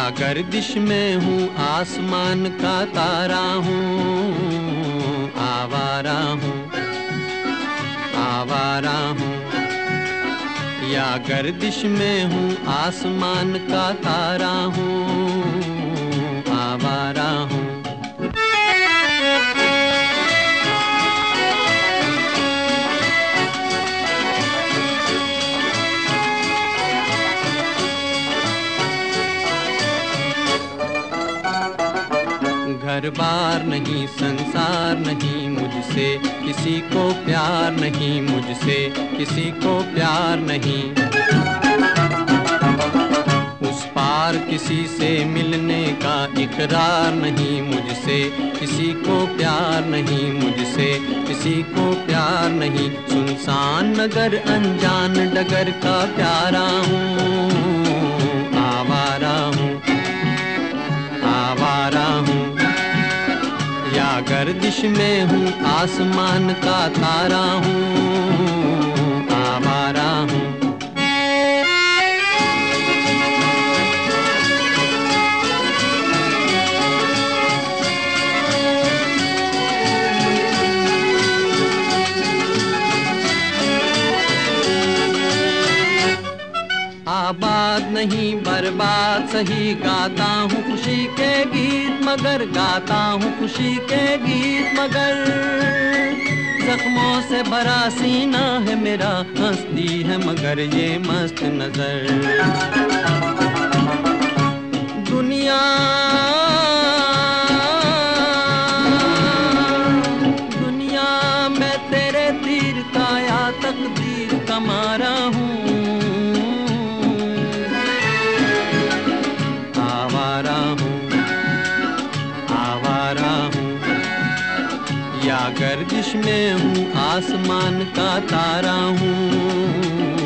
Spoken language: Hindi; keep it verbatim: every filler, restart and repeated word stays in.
गर्दिश में हूँ आसमान का तारा हूँ, आवारा हूँ, आवारा हूँ। या गर्दिश में हूँ आसमान का तारा हूँ, आवारा हूँ। घर बार नहीं, संसार नहीं, मुझसे किसी को प्यार नहीं, मुझसे किसी को प्यार नहीं। उस पार किसी से मिलने का इकरार नहीं, मुझसे किसी को प्यार नहीं, मुझसे किसी को प्यार नहीं। सुनसान नगर अनजान डगर का प्यारा हूँ, आवारा हूँ, आवारा हूँ। या गर्दिश में हूँ आसमान का तारा हूँ, आवारा हूँ। आबाद नहीं बर्बाद सही, गाता हूँ खुशी के गीत मगर, गाता हूँ खुशी के गीत मगर। जख्मों से भरा सीना है मेरा, हंसती है मगर ये मस्त नजर। दुनिया दुनिया मैं तेरे तीर का या तकदीर का मारा हूँ, या गर्दिश में हूँ आसमान का तारा हूँ।